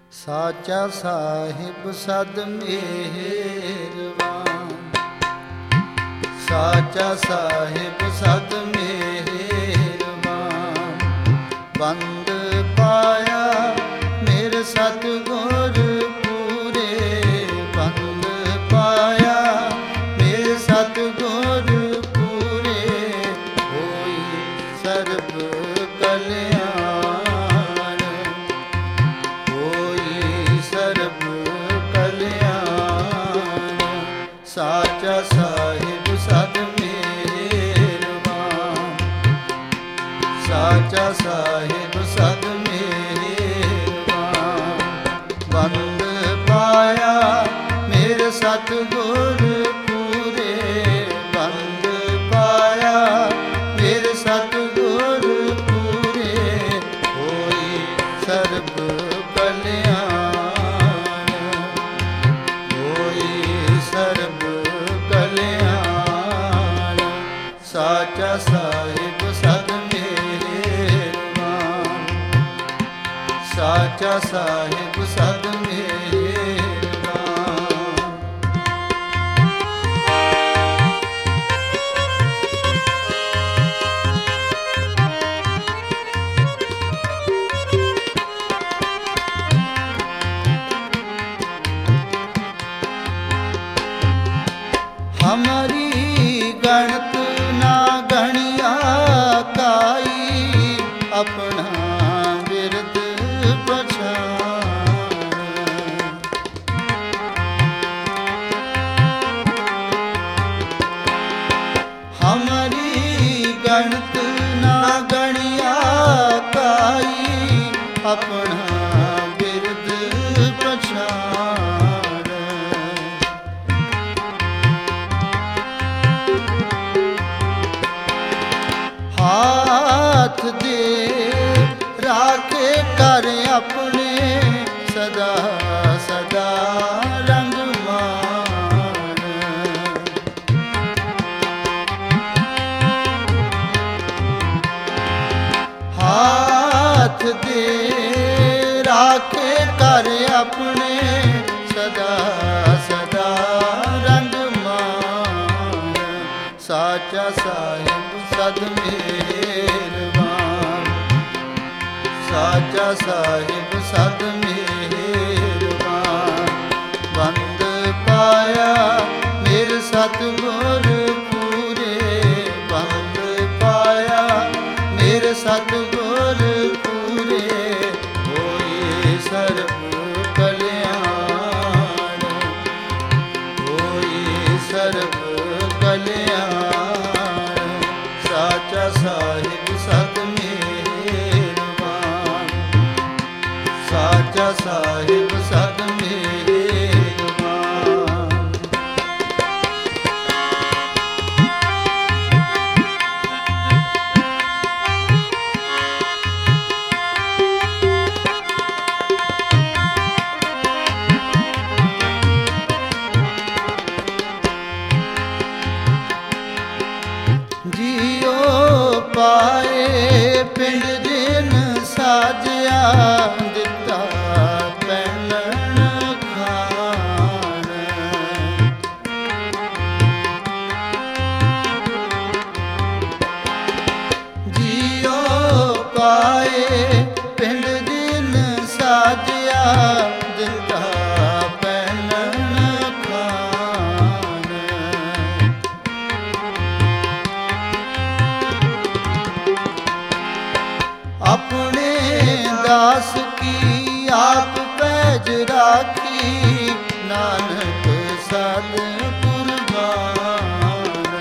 ਸਾਚਾ ਸਾਹਿਬ ਸਦ ਮਿਹਰਬਾਨ, ਸਾਚਾ ਸਾਹਿਬ ਸਦ ਮਿਹਰਬਾਨ। ਬੰਦ ਪਾਇਆ ਮੇਰੇ ਸਤਿਗੁਰ ਪੂਰੇ, ਬੰਦ ਪਾਇਆ ਮੇਰੇ ਸਤਿਗੁਰ ਪੂਰੇ। ਹੋਈ ਸਰਬ ਕਲਿਆਣ, ਹੋਈ ਸਰਬ ਕਲਿਆਣ। ਸਾਚਾ ਸਾਹਿਬ ਸਦ ਮਿਹਰਬਾਨ, ਸਾਚਾ ਸਾਹਿਬ ਸਦ ਮਿਹਰਬਾਨ। ਬੰਦ ਪਾਇਆ ਮੇਰੇ ਸਤਿਗੁਰ ਪੂਰੇ, ਬੰਦ ਪਾਇਆ ਮੇਰੇ ਸਤਿਗੁਰ ਪੂਰੇ। ਹੋਈ ਸਰਬ ਕਲਿਆਣ, ਹੋਈ ਸਰਬ ਕਲਿਆਣ। ਸਾਚਾ ਸਾਹਿਬ ਸਦ ਮਿਹਰਬਾਨ, ਸਾਚਾ ਸਾਹਿਬ ਸਦ ਮਿਹਰਬਾਨ। हमारी गणत ना गणिया काई, अपना बिरद पछान। हमारी गणत ना गणिया काई, अपना बिरद पछान। हाथ दे राखे कर अपने सदा सदा रंगमान। हाथ दे राखे कर अपने सदा सदा रंगमान। साचा साहिब सद मिहरबान, साचा साहिब सद मिहरबान। बंद पाया मेरे सतगुर पूरे, बंद पाया मेरे सतगुर पूरे। होई सर्ब कल्याण, होई सर्ब कल्याण। साचा साहिब सद मिहरबान, साचा साहिब सद मिहरबान। जियो पाए पिंड जिन साजिया, दिता पैनन खान। जियो पाए पिंड जिन साजिया, दिता पैनन खान। अपने दास की आप पैज राखी, नानक सद कुर्बान।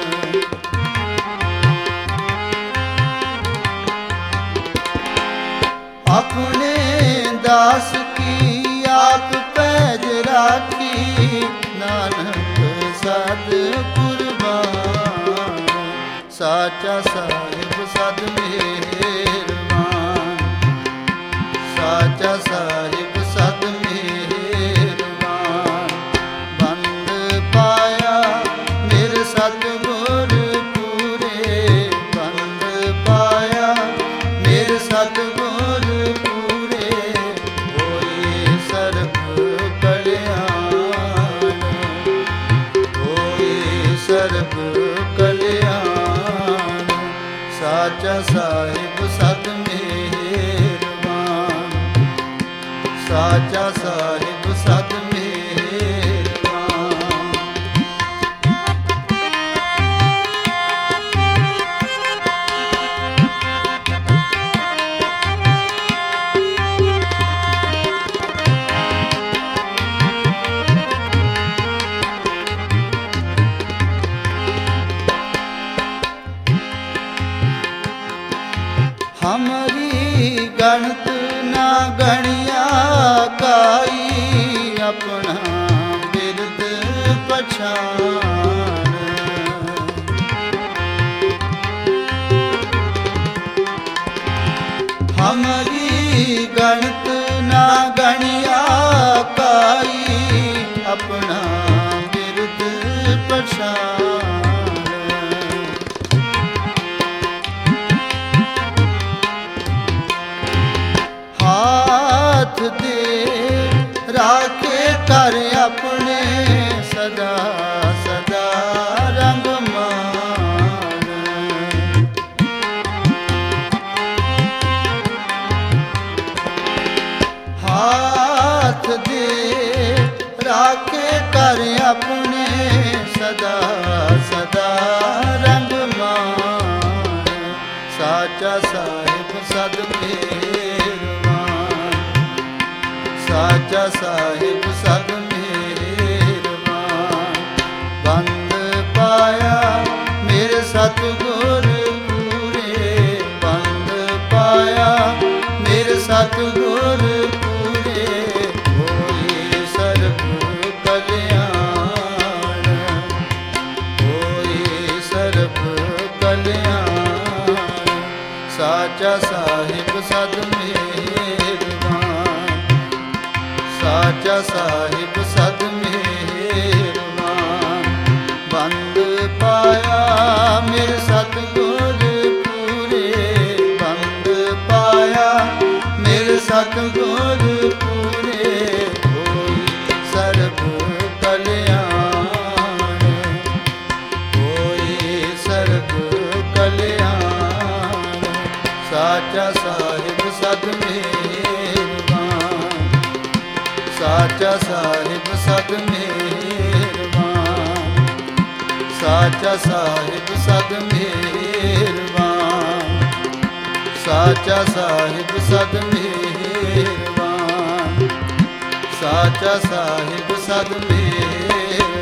अपने दास की आप पैज राखी, नानक सद कुर्बान। साचा साहिब सद मिहरबान, साचा साहिब सद मिहरबान। बंद पाया मेरे सतगुर पूरे, बंद पाया मेरे सतगुर पूरे। होई ਪਛਾਣ। ਹਮਰੀ ਗਣਤ ਨਾ ਗਣਿਆ ਕਾਈ, ਆਪਣਾ ਬਿਰਦ ਪਛਾਣ। ਹਾਥ ਦੇ ਰਾਖੇ ਕਰ ਆਪਣੇ, ਸਦਾ ਸਦਾ ਰੰਗ ਮਾਣ। ਹਾਥ ਦੇ ਰਾਖੇ ਕਰ ਆਪਣੇ, ਸਦਾ ਸਦਾ ਰੰਗ ਮਾਣ। ਸਾਚਾ ਸਾਹਿਬ ਸਦ ਮਿਹਰਬਾਨ, ਸਾਚਾ ਸਾਹਿਬ ਸਦ ਮਿਹਰਬਾਨ। ਬੰਦ ਪਾਇਆ ਮੇਰੇ ਸਤਿਗੁਰ ਪੂਰੇ, ਬੰਦ ਪਾਇਆ ਮੇਰੇ ਸਤਿਗੁਰ ਪੂਰੇ। ਹੋਈ ਸਰਬ ਕਲਿਆਣ, ਹੋਈ ਸਰਬ ਕਲਿਆਣ। ਸਾਚਾ ਸਾਹਿਬ ਸਦ ਮਿਹਰਬਾਨ, ਸਾਚਾ ਸਾਹਿਬ ਸਦ ਮਿਹਰਬਾਨ। ਬੰਦ ਪਾਇਆ ਮੇਰੇ ਸਤਿਗੁਰ ਪੂਰੇ, ਬੰਦ ਪਾਇਆ ਮੇਰੇ ਸਤਿਗੁਰ ਪੂਰੇ। ਹੋਈ ਸਰਬ ਕਲਿਆਣ, ਹੋਈ ਸਰਬ ਕਲਿਆਣ। ਸਾਚਾ ਸਾਹਿਬ ਸਦ ਮਿਹਰਬਾਨ, ਸਾਚਾ ਸਾਹਿਬ ਸਦ ਮਿਹਰਬਾਨ। ਸਾਚਾ ਸਾਹਿਬ ਸਦ ਮਿਹਰਬਾਨ, ਸਾਚਾ ਸਾਹਿਬ ਸਦ ਮਿਹਰਬਾਨ। ਸਾਚਾ ਸਾਹਿਬ ਸਦ ਮਿਹਰਬਾਨ।